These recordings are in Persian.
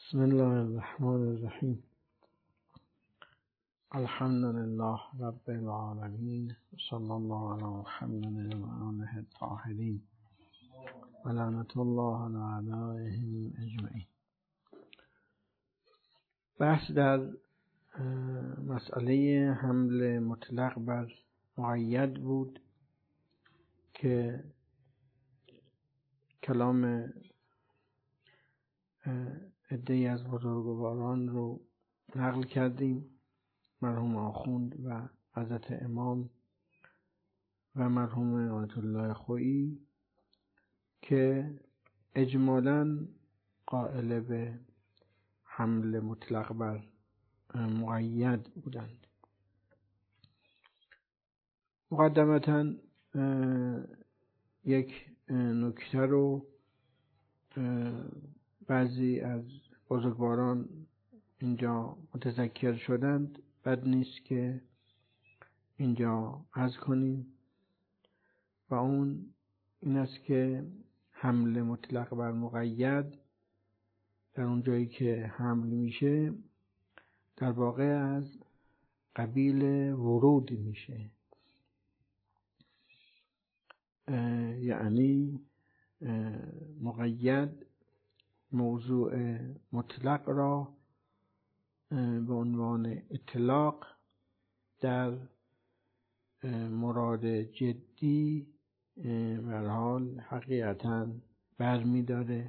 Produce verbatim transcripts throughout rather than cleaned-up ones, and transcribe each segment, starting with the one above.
بسم الله الرحمن الرحیم. الحمد لله رب العالمین، صلی الله علی محمد و آله الطاهرین و لعنت الله علی اعدائهم اجمعین. بحث در مسئله حمل مطلق بر مقید بود که کلام عده‌ای از بزرگواران رو نقل کردیم، مرحوم آخوند و حضرت امام و مرحوم آیت الله خویی، که اجمالاً قائل به حمل مطلق بر مقید بودند. مقدمتاً یک نکته رو بعضی از بزرگواران اینجا متذکر شدند، بد نیست که اینجا عرض کنیم، و اون این است که حمل مطلق بر مقید در اون جایی که حمل میشه در واقع از قبیل ورود میشه، یعنی مقید موضوع مطلق را به عنوان اطلاق در مراد جدی به هر حال حقیقتاً برمی داره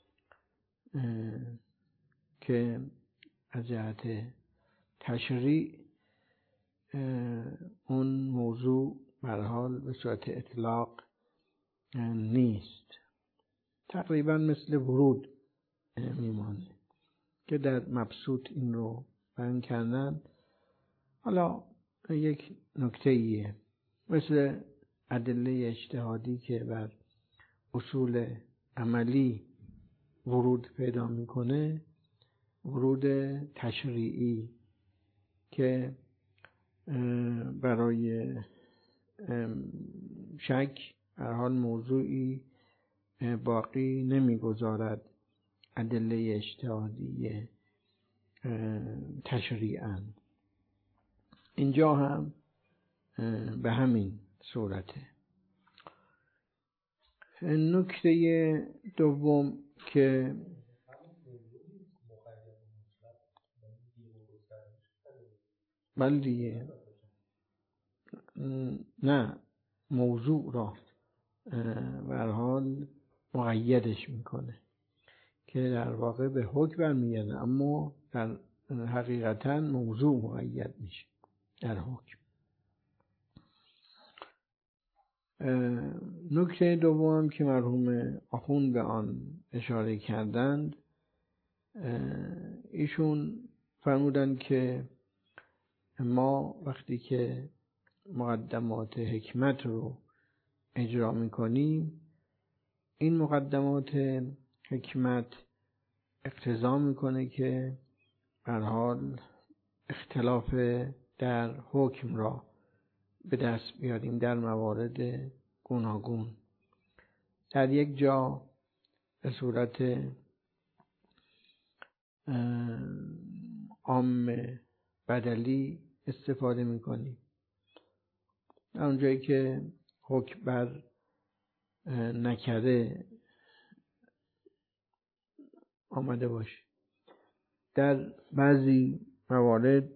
که از جهت تشریع اون موضوع به هر حال به صورت اطلاق نیست، تقریباً مثل ورود میمانه که در مبسوط این رو بیان کردن. حالا یک نکته ایه، مثل ادله اجتهادی که بر اصول عملی ورود پیدا میکنه، ورود تشریعی که برای شک هر حال موضوعی باقی نمیگذارد ادله اجتهادی تشریعاً، اینجا هم به همین صورته. نکته دوم که بله نه موضوع را به هر حال مقیدش میکنه که در واقع به حکم برمیگرده، اما در حقیقتا موضوع مقید میشه در حکم. نکته دوم که مرحوم آخوند به آن اشاره کردند، ایشون فرمودند که ما وقتی که مقدمات حکمت رو اجرا میکنیم، این مقدمات حکمت اقتضا میکنه که به هر حال اختلاف در حکم را به دست بیاریم در موارد گوناگون. در یک جا به صورت عام بدلی استفاده میکنیم، در اونجایی که حکم بر نکره آمده باشه. در بعضی موارد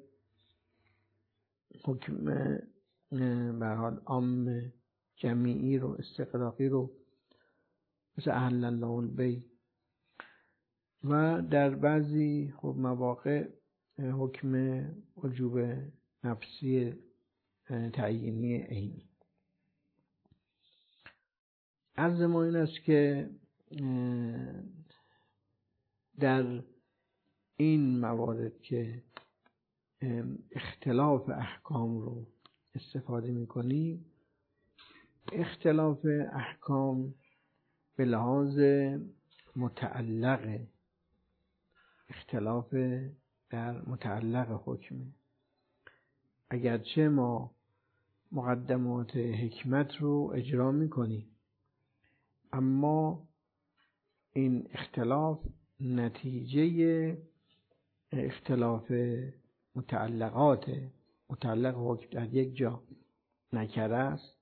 حکم به هر حال عام جمعی رو، استغراقی رو، مثل احل الله البیع، و در بعضی خب مواقع حکم وجوب نفسی تعیینی عینی. عرض ما این است که در این موارد که اختلاف احکام رو استفاده می‌کنیم، اختلاف احکام به لحاظ متعلق، اختلاف در متعلق حکمه. اگرچه ما مقدمات حکمت رو اجرا می‌کنیم، اما این اختلاف نتیجه اختلاف متعلقات متعلق حکم در یک جا نکره است،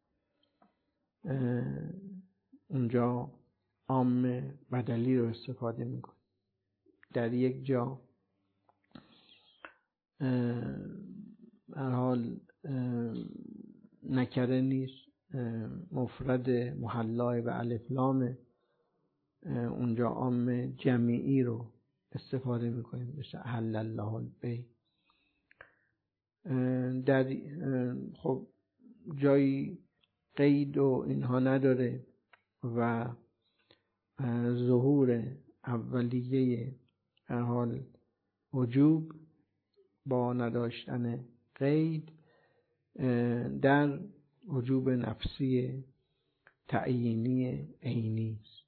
اونجا عام بدلی رو استفاده میکنه. در یک جا هر حال نکره نیست، مفرد محلای و الف لام، اونجا عام جمعی رو استفاده میکنیم مثل احل الله البیع. در خب جایی قید و اینها نداره و ظهور اولیه هر حال وجوب با نداشتن قید در وجوب نفسی تعیینی عینی است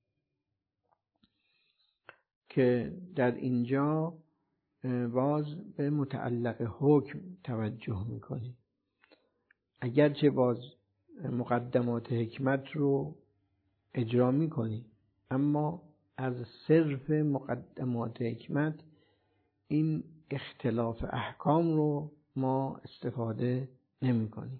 که در اینجا باز به متعلق حکم توجه میکنیم. اگرچه باز مقدمات حکمت رو اجرا میکنیم، اما از صرف مقدمات حکمت این اختلاف احکام رو ما استفاده نمی کنیم.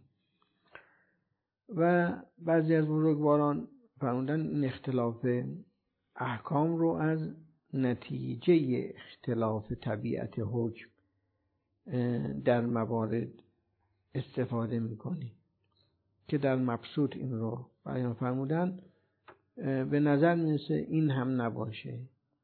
و بعضی از بزرگواران فرمودن این اختلاف احکام رو از نتیجه اختلاف طبیعت حکم در موارد استفاده می کنیم که در مبسوط این رو بیان فرمودن. به نظر میرسه این هم نباشه.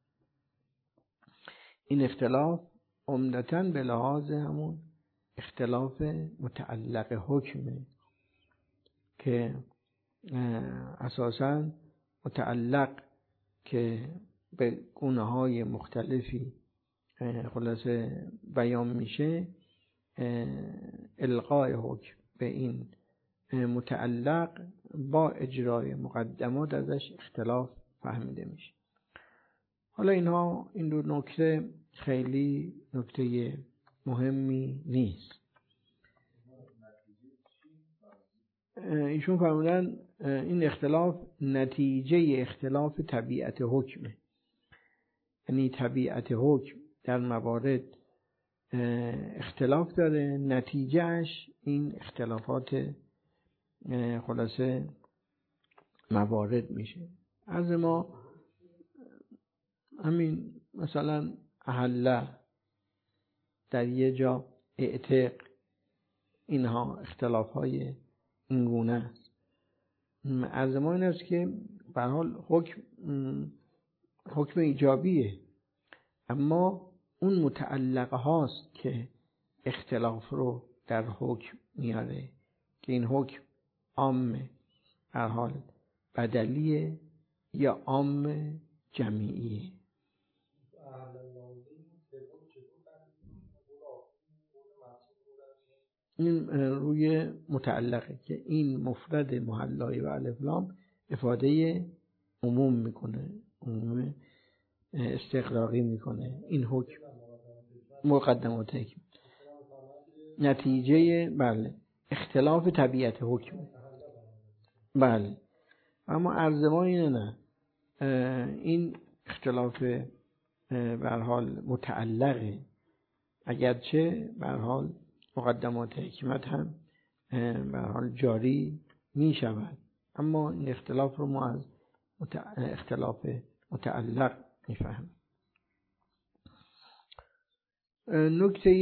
این اختلاف عمدتاً به لحاظ همون اختلاف متعلق حکمه که اساساً متعلق که به گونه های مختلفی خلاصه بیان میشه، القای حکم به این متعلق با اجرای مقدمات ازش اختلاف فهمیده میشه. حالا اینها این دو نکته خیلی نکته مهمی نیست. ایشون فرمودن این اختلاف نتیجه اختلاف طبیعت حکمه، یعنی طبیعت حکم در موارد اختلاف داره، نتیجهش این اختلافات خلاصه موارد میشه. از ما همین مثلا احله در یه جا اعتق، اینها اختلاف های این گونه است. از ما این است که به هر حال حکم حکم ایجابیه، اما اون متعلقه هاست که اختلاف رو در حکم میاره که این حکم عام هر حال بدلیه یا عام جمعیه. این روی متعلقه که این مفرد محلای و الف لام افاده عموم میکنه، عموم استقراقی میکنه. این حکم مقدمات حکم نتیجه بله اختلاف طبیعت حکم. بله، اما عرض ما اینه نه، این اختلاف به هر حال متعلقه، اگرچه به هر حال مقدمات حکمت هم به هر حال جاری می شود، اما این اختلاف رو ما از اختلاف متعلق می فهمیم. نکته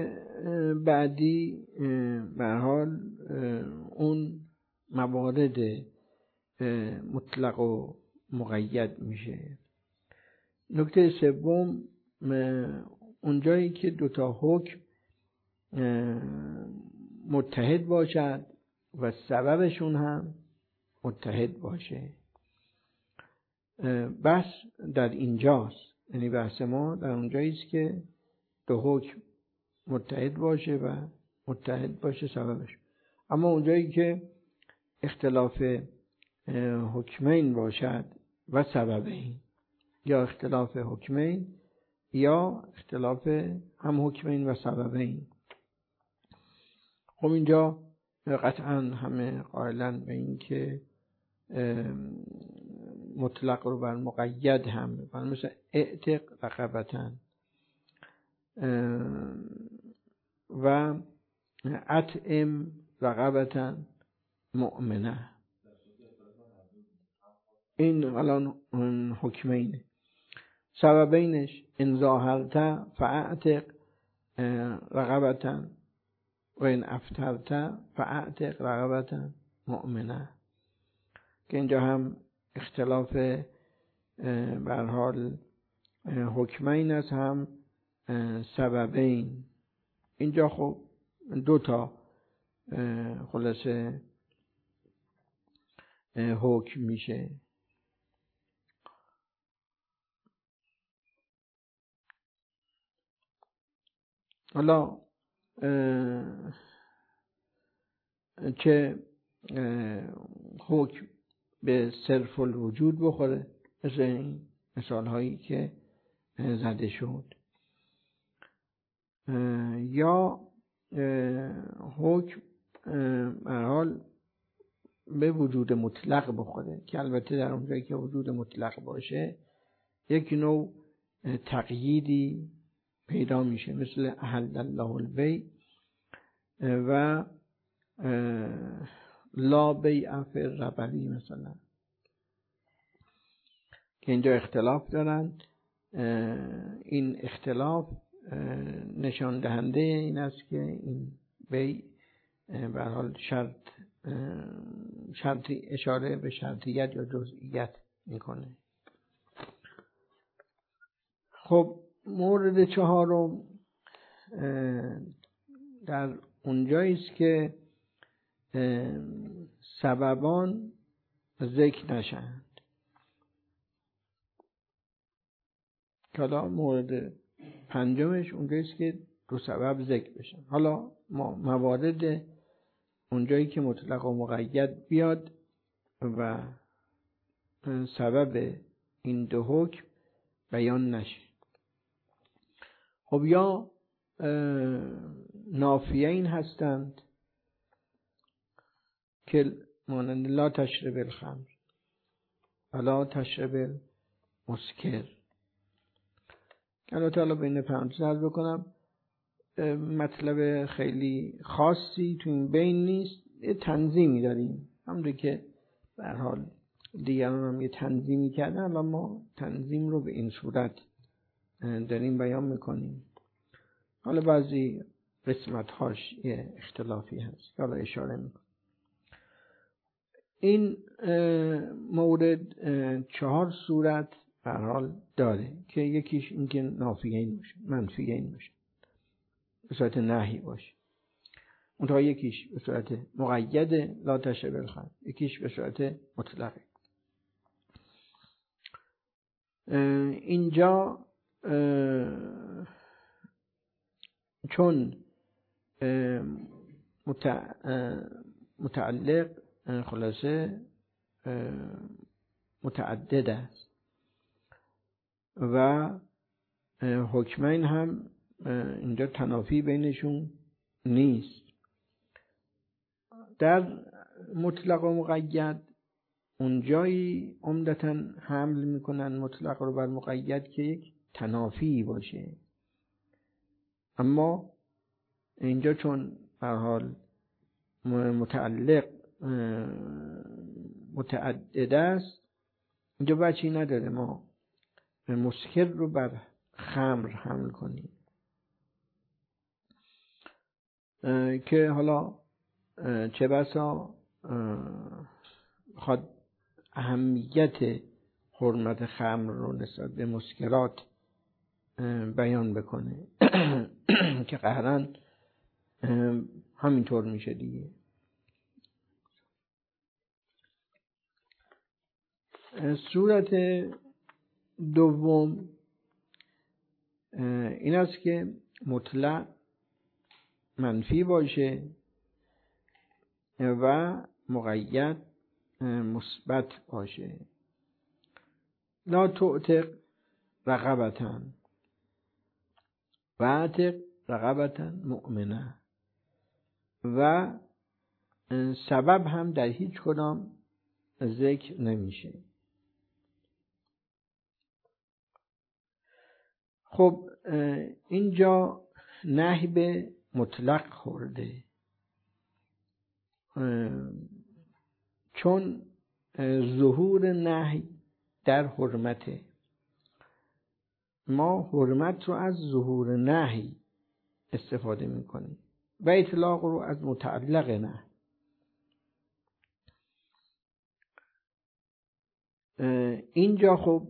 بعدی به هر حال اون موارد مطلق و مقید میشه. نکته سوم اون جایی که دوتا حکم متحد باشد و سببشون هم متحد باشه. بحث در اینجاست، یعنی بحث ما در اونجایی است که دو حکم متحد باشه و متحد باشه سببش. اما اونجایی که اختلاف حکمین باشد و سببین، یا اختلاف حکمین یا اختلاف هم حکمین و سببین، خب اینجا قطعا همه قائلن به این که مطلق رو بر مقید هم میکنن، مثل اعتق رقبتن و اطعم رقبتن مؤمنه. این الان حکمینه. سببینش ان ظاهرت فاعتق رقبتن و این افترت فاعتق رقبتن مؤمنه، که اینجا هم اختلاف به هر حال حکمین است، هم سببین. اینجا خب دو تا خلاصه حکم میشه. حالا چه حکم به صرف الوجود بخوره، مثل این مثال هایی که زده شد، یا حکم به هر حال به وجود مطلق بخوره، که البته در اونجایی که وجود مطلق باشه یک نوع تقییدی پیدا میشه، مثل احل الله البیع و لا بیع فی الربوی مثلا، که اینجا اختلاف دارند. این اختلاف نشان دهنده این است که این بیع به هر حال شرط شرطی اشاره به شرطیت یا جزئیت میکنه. خب مورد چهارم در اونجایی است که سببان ذکر نشند. حالا مورد پنجمش اونجایی است که دو سبب ذکر بشن. حالا ما موارد اونجایی که مطلق و مقید بیاد و سبب این دو حکم بیان نشه. خب یا نافیین هستند که مانند لا تشرب الخمر ولا تشرب المسکر. البته حالا بین پرانتز عرض بکنم مطلب خیلی خاصی تو این بین نیست، یه تنظیمی داریم، همونطور که به هر حال دیگران هم یه تنظیمی کردن و ما تنظیم رو به این صورت داریم بیان میکنیم. حالا بعضی قسمت هاش یه اختلافی هست، حالا اشاره میکنم. این مورد چهار صورت به هر حال داره که یکیش این که نافیین باشه، منفیین باشه، به صورت نهی باشه. اونطور یکیش به صورت مقید لا تشرب الخمر، یکیش به صورت مطلقه. اینجا چون متعلق خلاصه متعدد است و حکمین هم اینجا تنافی بینشون نیست. در مطلق و مقید اونجایی عمدتاً حمل میکنن مطلق رو بر مقید که یک تنافی باشه، اما اینجا چون به هر حال متعلق متعدد است، اینجا بچی نداره ما مسکر رو بر خمر حمل کنیم، که حالا چه بسا خود اهمیت حرمت خمر رو نسبت به مسکرات بیان بکنه که قهراً همینطور میشه دیگه. صورت دوم این است که مطلق منفی باشه و مقید مثبت باشه. لا تعتق رقبتن و اعتق رقبتن مؤمنه، و سبب هم در هیچ کدام ذکر نمیشه. خب اینجا نهی به مطلق خورده، چون ظهور نهی در حرمته. ما حرمت رو از ظهور نهی استفاده میکنیم و اطلاق رو از متعلق نهی. اینجا خب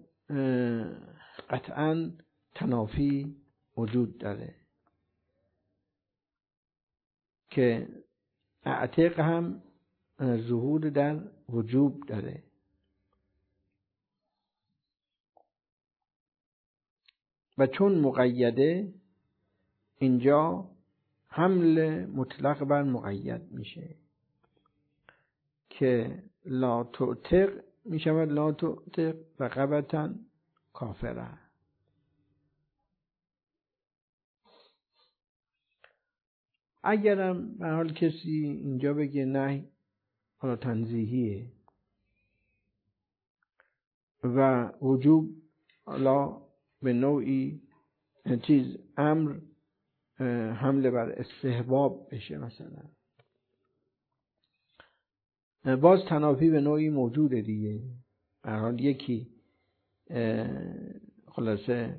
قطعاً تنافی وجود داره که اعتق هم ظهور در وجوب داره. و چون مقیده اینجا حمل مطلق بر مقید میشه که لا تعتق میشود لا تعتق رقبة کافره. اگرم به حال کسی اینجا بگه نه حالا تنزیهیه و وجوب حالا به نوعی چیز امر حمله بر استحباب بشه، مثلا باز تنافی به نوعی موجوده دیگه. به هر حال یکی خلاصه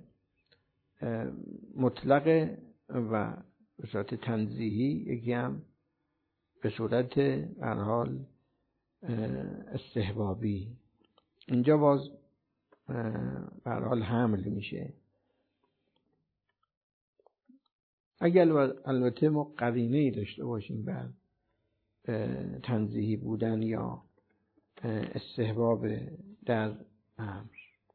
مطلق و به صورت تنزیهی، یکی هم به صورت به هر حال استحبابی. اینجا باز به هر حال حمل میشه. اگر البته ما قرینه‌ای داشته باشیم بر تنزیهی بودن یا استحباب در امر.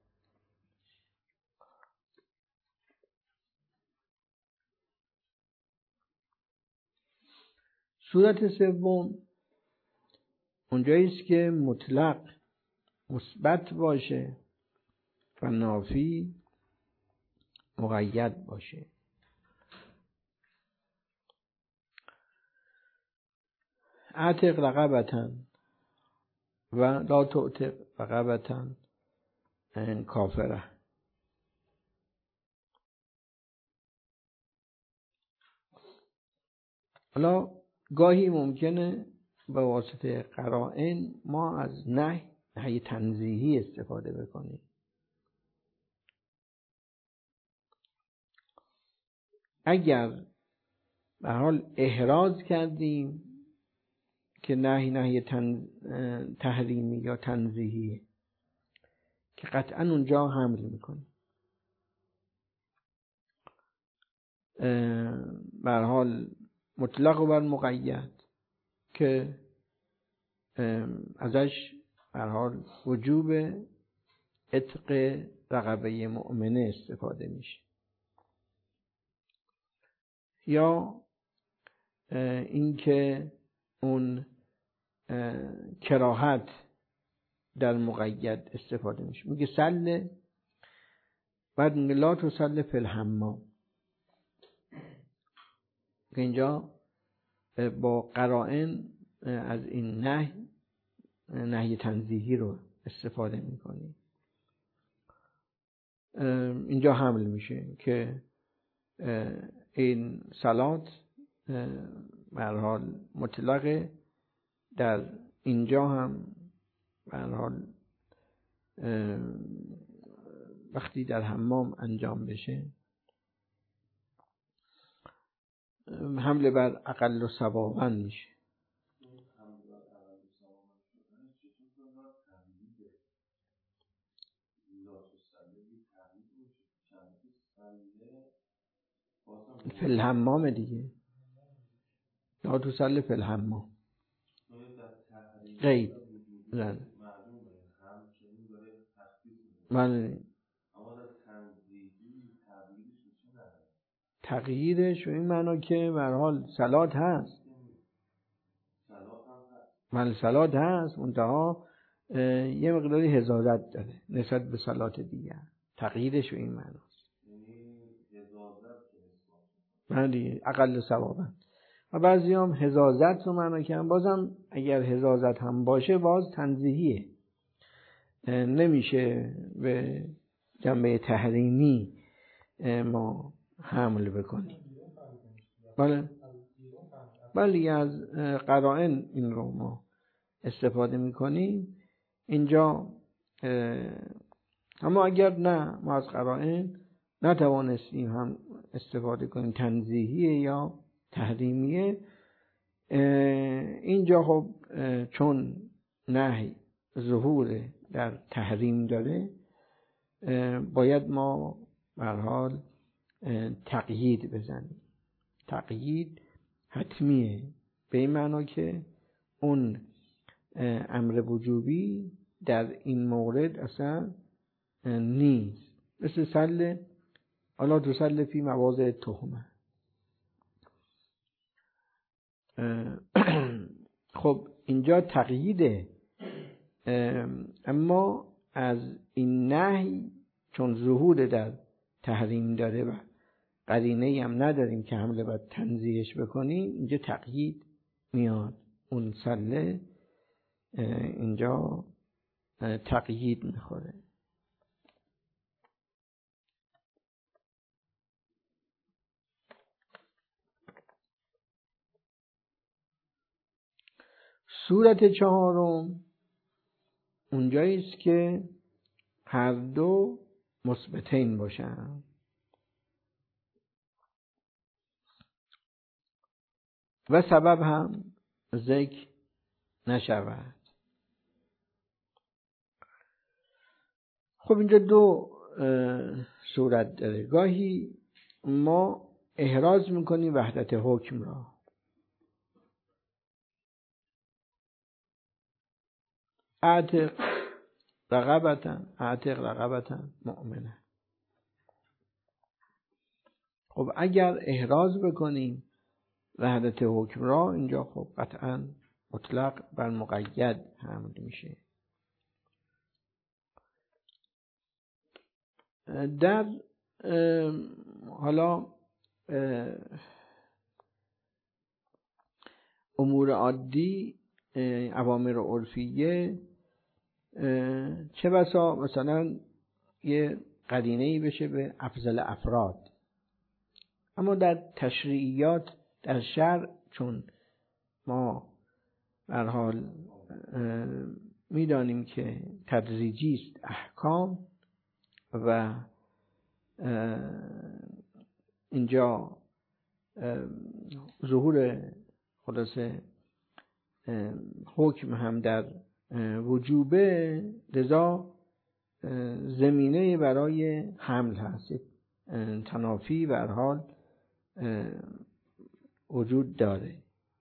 صورت سوم اونجایی است که مطلق مثبت باشه و نافی مقید باشه. اعتق رقبة و لا تعتق رقبة کافره. حالا گاهی ممکنه به واسطه قرائن ما از نهی نهی تنزیهی استفاده بکنیم. اگر به حال احراز کردیم که نهی نهی تن... تحریمی یا تنزیهی که قطعا اونجا حمل میکنه. به هر حال مطلق و بر مقید که ازش به هر حال وجوب عتق رقبه مؤمنه استفاده میشه، یا اینکه اون کراهت در مقید استفاده میشه. میگه سل، بعد میگه لا تسل فی الحمام. اینجا با قرائن از این نهی نهی تنزیهی رو استفاده میکنی. اینجا حمل میشه که این صلات به هر حال مطلقه، در اینجا هم به هر حال وقتی در حمام انجام بشه حمله بر اقل ثوابا میشه. فی الحمام دیگه، لا تسل فی الحمام غیب زن من تغییرش و این معنا که به هر حال صلات هست، من صلات هست منتها یه مقداری حزازت داره نسبت به صلات دیگر. تغییرش و این معناست، من دیگه اقل ثوابا. و بعضی هم حزازت رو معنا کردن، بازم اگر حزازت هم باشه باز تنزیهیه، نمیشه به جنبه تحریمی ما حمل بکنیم. بله بله از قرائن این رو ما استفاده میکنیم اینجا. اما اگر نه ما از قرائن نتوانستیم هم استفاده کنیم تنزیهیه یا تحریمیه، اینجا خب چون نهی ظهور در تحریم داره باید ما به هر حال تقیید بزنیم. تقیید حتمیه به این معنا که اون امر وجوبی در این مورد اصلا نیست، مثل سل الا تسل فی مواضع تهمه. خب اینجا تقییده، اما از این نهی چون ظهور در تحریم داره و قرینه‌ای هم نداریم که حمله باید تنزیهش بکنیم، اینجا تقیید میاد. اون سله اینجا تقیید میخوره. صورت چهارم اونجایی است که هر دو مثبتین باشن و سبب هم ذکر نشود. خب اینجا دو صورت داره. گاهی ما احراز میکنیم وحدت حکم را، اعتق رقبتن اعتق رقبتن مؤمنه. خب اگر احراز بکنیم وحدت حکم را، اینجا خب قطعا مطلق بر مقید حمل میشه. در حالا امور عادی، اوامر عرفیه، چه بسا مثلا یه قرینه‌ای بشه به افضل افراد، اما در تشریعیات در شرع چون ما به هر حال میدانیم که تدریجی است احکام و اینجا ظهور خلاصه حکم هم در وجوبه، لذا زمینه برای حمل هست، تنافی به هر حال وجود داره.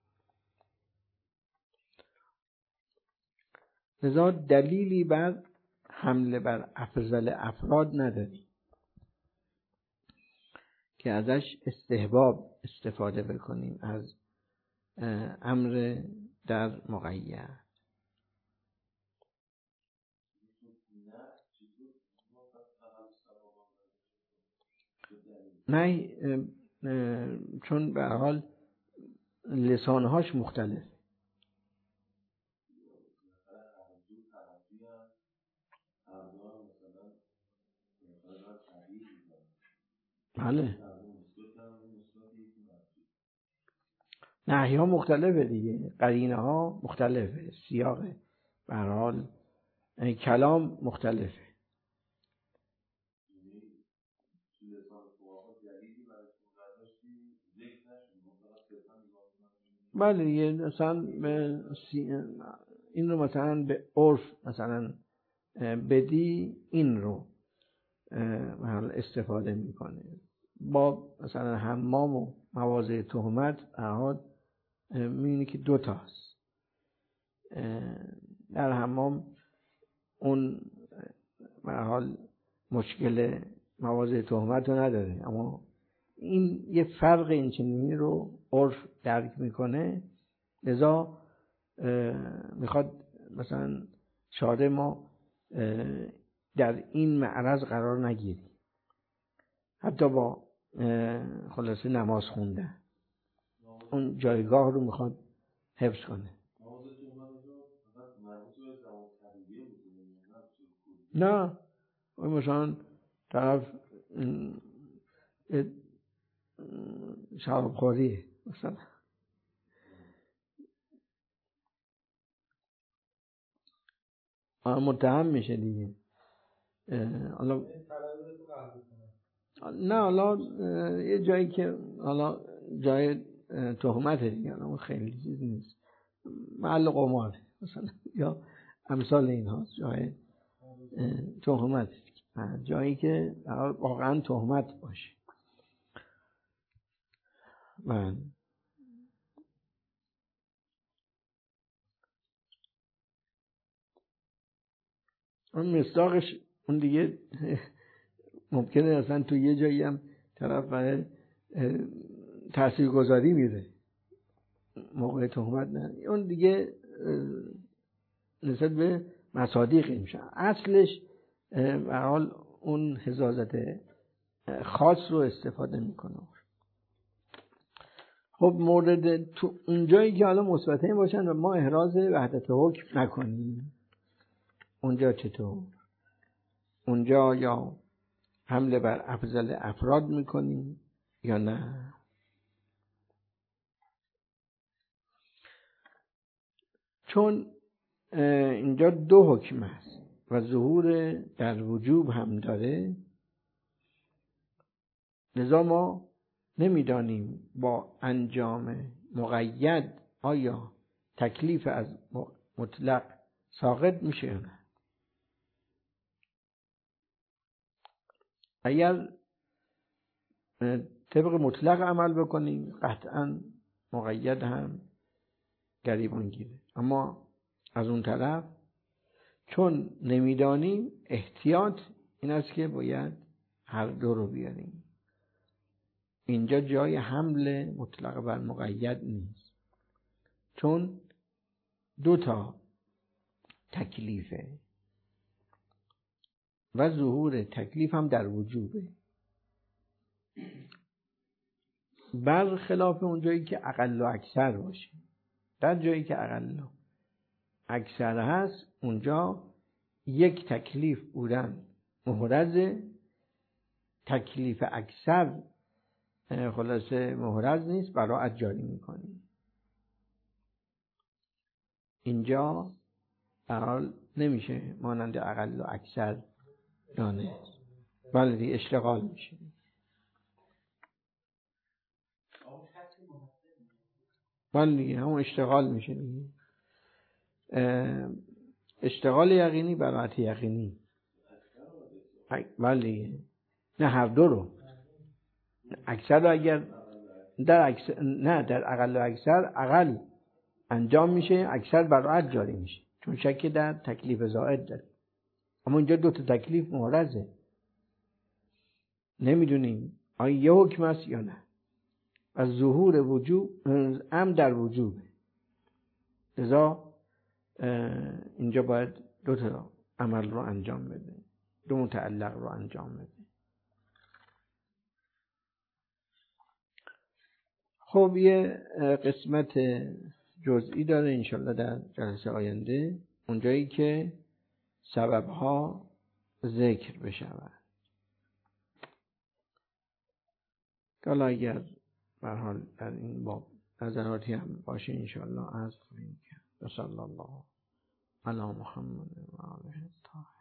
لذا دلیلی بر حمله بر افضل افراد نداریم که ازش استحباب استفاده بکنیم از امر در مقید. نه، چون به هر حال لسانهاش مختلف. بله نهی ها مختلفه دیگه، قرینه ها مختلفه، سیاق به هر حال کلام مختلفه. بله یه مثلا این رو مثلا به عرف مثلا بدی این رو استفاده میکنه. با مثلا حمام و مواضع تهمت احاد میبینی که دو تاست. در حمام اون به هر حال مشکل مواضع تهمت رو نداره، اما این یه فرق این چنینی رو عرف درک میکنه، لذا میخواد مثلا شارع ما در این معرض قرار نگیری، حتی با خلاصه نماز خونده اون جایگاه رو میخواد حفظ کنه. نه مثلا طرف شرابخوریه مثلا. متهم میشه دیگه. حالا نه حالا یه جایی که حالا جای تهمته دیگه، حالا خیلی چیز نیست، محل قمار مثلا یا امثال اینها، جای تهمت، جایی که واقعا تهمت باشه. من اون مصداقش اون دیگه ممکنه اصلا تو یه جایی هم طرف برای تاثیرگذاری میره موقع تهمت، نه اون دیگه نسبت به مصادیق میشه. اصلش به حال اون حزازت خاص رو استفاده میکنه. خب مورد تو اونجایی که حالا مثبتین باشن و ما احراز وحدت حکم نکنیم، اونجا چطور؟ اونجا یا حمله بر افضل افراد میکنیم یا نه؟ چون اینجا دو حکم است و ظهور در وجوب هم داره، لذا ما نمیدانیم با انجام مقید آیا تکلیف از مطلق ساقط میشه یا نه. اگر طبق مطلق عمل بکنیم قطعا مقید هم گریبان گیره، اما از اون طرف چون نمیدانیم احتیاط این است که باید هر دو رو بیاریم. اینجا جای حمل مطلق بر مقید نیست، چون دو تا تکلیفه و ظهور تکلیف هم در وجوبه، برخلاف اون جایی که اقل و اکثر باشه. در جایی که اقل و اکثر هست اونجا یک تکلیف بودن محرزه، تکلیف اکثر خلاصه محرز نیست، براعت جاری میکنیم. اینجا برحال نمیشه مانند اقل و اکثر دانه، بلکه اشتغال میشه. بلکه همون اشتغال میشه دیگه. اشتغال یقینی براعت یقینی. بلکه نه هر دو رو. اکثر رو اگر در اکثر نه در اقل و اکثر اقل انجام میشه، اکثر براعت جاری میشه، چون شک در تکلیف زائد داره. اما اینجا دو تا تکلیف محرزه، نمیدونیم آیا یه حکم است یا نه. از ظهور وجوب هم در وجوبه، لذا اینجا باید دو تا عمل رو انجام بده، دو متعلق رو انجام بده. خب یه قسمت جزئی داره انشالله در جلسه آینده، اونجایی که سببها ذکر بشود. حالا اگر به هر حال در این باب نظراتی هم باشه انشالله عرض خواهیم کرد. صلی الله علی محمد و آله الطاهرین.